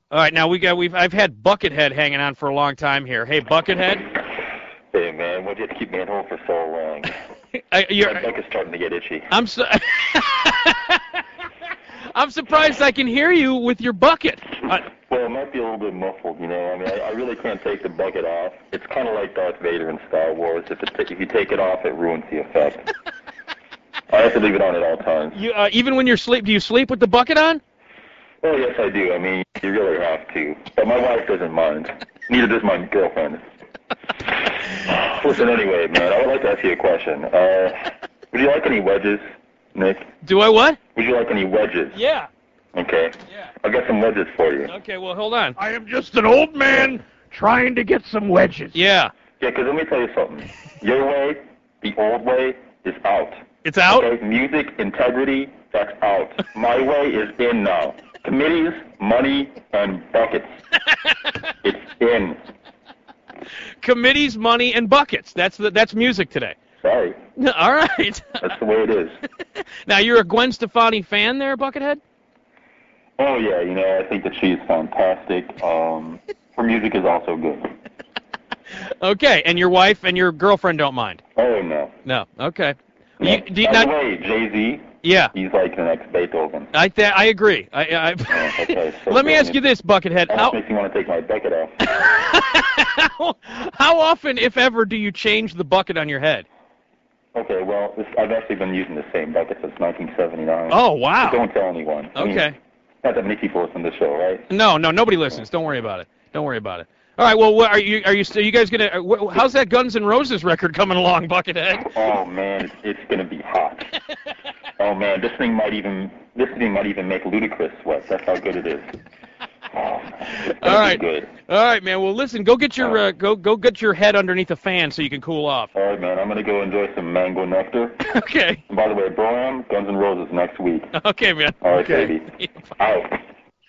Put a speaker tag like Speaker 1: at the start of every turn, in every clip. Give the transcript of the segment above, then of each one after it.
Speaker 1: All right, now I've had Buckethead hanging on for a long time here. Hey, Buckethead.
Speaker 2: Hey, man, why'd you have to keep me at home for so long? My neck is starting to get itchy.
Speaker 1: I'm surprised I can hear you with your bucket.
Speaker 2: Well, it might be a little bit muffled, you know. I mean, I really can't take the bucket off. It's kind of like Darth Vader in Star Wars. If you take it off, it ruins the effect. I have to leave it on at all times.
Speaker 1: Even when you're asleep, do you sleep with the bucket on?
Speaker 2: Oh, yes, I do. I mean, you really have to. But my wife doesn't mind. Neither does my girlfriend. Listen, anyway, man, I would like to ask you a question. Would you like any wedges, Nick?
Speaker 1: Do I what?
Speaker 2: Would you like any wedges?
Speaker 1: Yeah.
Speaker 2: Okay.
Speaker 1: Yeah.
Speaker 2: I'll get some wedges for you.
Speaker 1: Okay, well, hold on.
Speaker 3: I am just an old man trying to get some wedges.
Speaker 1: Yeah.
Speaker 2: Yeah, because let me tell you something. Your way, the old way, is out.
Speaker 1: It's out?
Speaker 2: Okay? Music, integrity, that's out. My way is in now. Committees, money, and buckets. It's in.
Speaker 1: Committees, money, and buckets. That's music today.
Speaker 2: Sorry.
Speaker 1: All right.
Speaker 2: That's the way it is.
Speaker 1: Now, you're a Gwen Stefani fan there, Buckethead?
Speaker 2: Oh, yeah, you know, I think that she's fantastic. Her music is also good.
Speaker 1: Okay, and your wife and your girlfriend don't mind?
Speaker 2: Oh, no.
Speaker 1: No, okay.
Speaker 2: No. By the way, Jay-Z,
Speaker 1: yeah.
Speaker 2: He's like the next Beethoven.
Speaker 1: I agree.
Speaker 2: Okay, so
Speaker 1: let me ask you this, Buckethead.
Speaker 2: Almost makes me want to take my bucket off.
Speaker 1: How often, if ever, do you change the bucket on your head?
Speaker 2: Okay, well, I've actually been using the same bucket since 1979.
Speaker 1: Oh, wow.
Speaker 2: But don't tell anyone. I mean, not that many people listen to the show, right?
Speaker 1: No, nobody listens. Don't worry about it. Don't worry about it. All right, well, are you guys gonna? How's that Guns N' Roses record coming along, Buckethead?
Speaker 2: Oh man, it's gonna be hot. Oh man, this thing might even make Ludacris sweat. That's how good it is. Oh,
Speaker 1: all right,
Speaker 2: good.
Speaker 1: All right, man. Well, listen, go get your go get your head underneath a fan so you can cool off.
Speaker 2: All right, man. I'm gonna go enjoy some mango nectar.
Speaker 1: Okay.
Speaker 2: And by the way, Bro-Am, Guns N' Roses next week.
Speaker 1: Okay, man.
Speaker 2: All right, baby. Out.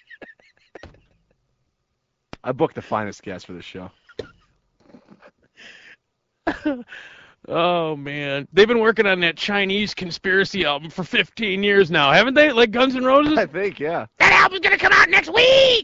Speaker 4: I booked the finest guest for the show.
Speaker 1: Oh, man. They've been working on that Chinese conspiracy album for 15 years now, haven't they? Like Guns N' Roses?
Speaker 4: I think, yeah.
Speaker 3: That album's going to come out next week!